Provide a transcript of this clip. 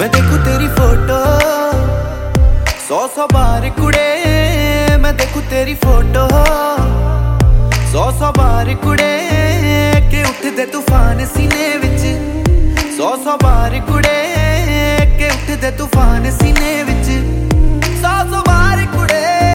मैं देखूं तेरी फोटो 100 बार कुड़े, मैं देखूं तेरी फोटो 100 बार कुड़े, के उठदे तूफान सीने विच 100 बार कुड़े, के उठदे तूफान सीने विच।